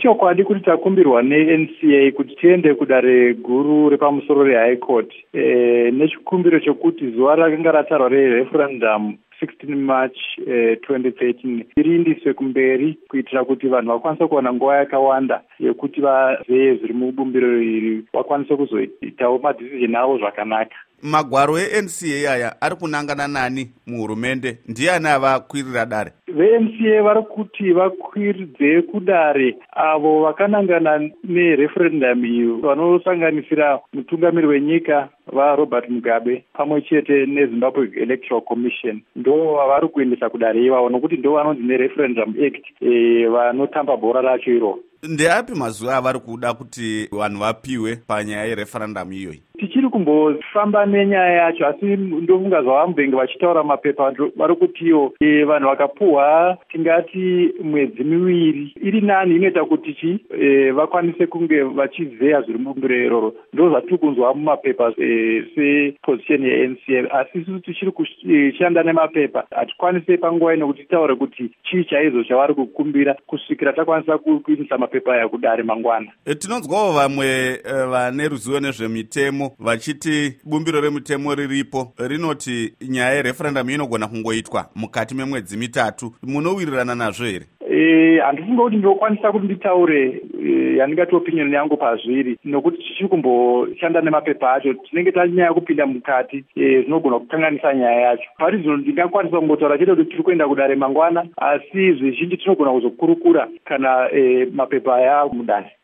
ichokwadi kuti takumbirwa neNCA kuti tiende kudare guru repamusoro reHigh Court nechikumbiro chokuti zuva rakanga ratarwa rereferendum 16 March 2013 irindiswe kumberi kuitira kuti vanhu vakwanise kuwana nguva yakawanda yekuti vazeye zviri mubumbiro iri vakwanise kuzoitawo madhizijini avo zvakanaka. Magwaro eNCA aya ari kunangana nani muhurumende? Ndiani avakwirira dare? VeNCA vari kuti vakwiridze kudare avo vakanangana nereferendum iyo vanosanganisira mutungamiri wenyika vaRobert Mugabe pamwe chete neZimbabwe Electoral Commission. Ndo vari kuendesa kudare ivavo nokuti ndo vanonzi neReferendum Act vanotamba bhora racho iro. Ndeapi mazuva avari kuda kuti vanhu vapiwe panyaya yereferendum iyoyi? Tichiri kumbofamba nenyaya yacho, asi ndofunga zvavamubenge vachitaura mapepa vari kutiwo vanhu vakapuhwa tingati mwedzi miviri iri nani inoita kuti vakwanise kunge vachizeya zviri mubumbiro iroro. Ndo zvatiri kunzwa mumapepa seposition yeNCA, asi isusu tichiri kushanda nemapepa hatikwanise panguva ino kuti titaure kuti chii chaizvo chavari kukumbira kusvikira takwanisa kuisa mapepa aya kudare mangwana. Tinonzwawo vamwe vane ruzivo nezvemitemo vachiti bumbiro remutemo riripo rinoti nyaya yereferendum inogona kungoitwa mukati memwedzi mitatu. Munowirirana nazvo here? Handifunga kuti ndinokwanisa kuti nditaure yandingati opinion yangu pazviri, nokuti tichiri kumboshanda nemapepa acho tinenge tanyanya kupinda mukati zvinogona kukanganisa nyaya yacho. Parizvino ndingakwanisa kungotaura chete kuti tiri kuenda kudare mangwana, asi zvizhinji tinogona kuzokurukura kana mapepa aya mudare.